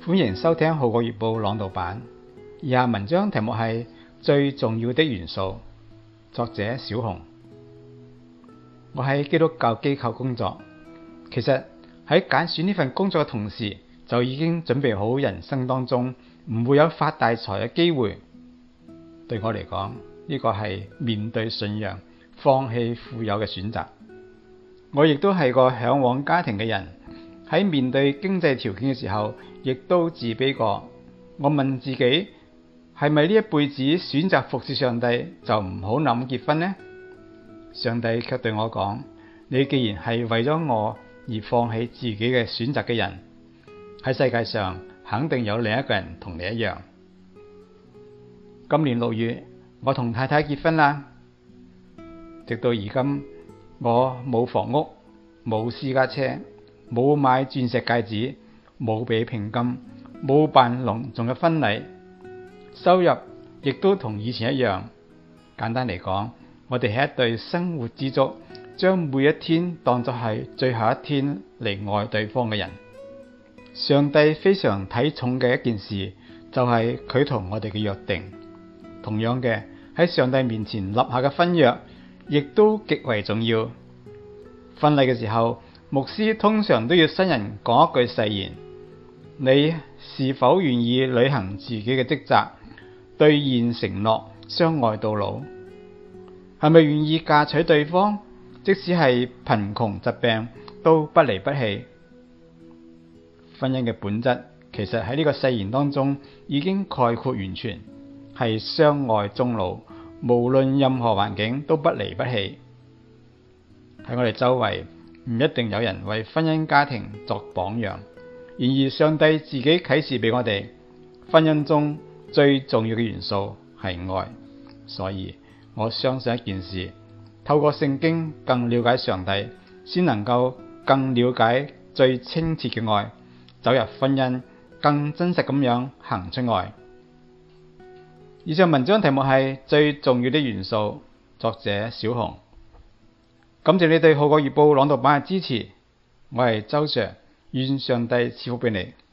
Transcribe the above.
歡迎收聽《號角月報》朗讀版。以下文章題目係最重要的元素，作者小紅。我喺基督教機構工作，其實喺揀選呢份工作嘅同時，就已經準備好人生當中唔會有發大財嘅機會。對我嚟講，呢個係面對信仰放棄富有嘅選擇。我亦都係個向往家庭嘅人，喺面對經濟條件嘅時候，亦都自卑過。我問自己，係咪呢一輩子選擇服侍上帝就唔好諗結婚呢？上帝卻對我講，你既然係為咗我而放棄自己嘅選擇嘅人，喺世界上肯定有另一個人同你一樣。今年6月，我同太太結婚啦。直到而今，我冇房屋，冇私家車，冇買鑽石戒指，冇俾聘金，冇辦隆重嘅婚禮，收入亦都同以前一樣。簡單嚟講，我哋係一對生活知足，將每一天當作係最後一天嚟愛對方嘅人。上帝非常睇重嘅一件事，就係佢同我哋嘅約定。同樣嘅，喺上帝面前立下嘅婚約，亦都極為重要。婚禮嘅時候，牧師通常都要新人講一句誓言：你是否願意履行自己嘅職責，兌現承諾，相愛到老？係咪願意嫁娶對方，即使係貧窮疾病都不離不棄？婚姻嘅本質其實喺呢個誓言當中已經概括完全，係相愛終老，無論任何環境都不離不棄。喺我哋周圍唔一定有人為婚姻家庭作榜樣，然而上帝自己啟示俾我哋，婚姻中最重要嘅元素係愛。所以我相信一件事，透過聖經更了解上帝，先能夠更了解最清澈嘅愛，走入婚姻，更真實咁樣行出愛。以上文章題目係最重要的元素，作者小紅。感謝你對《號角月報》朗讀版嘅支持，我係周 Sir，願上帝賜福俾你。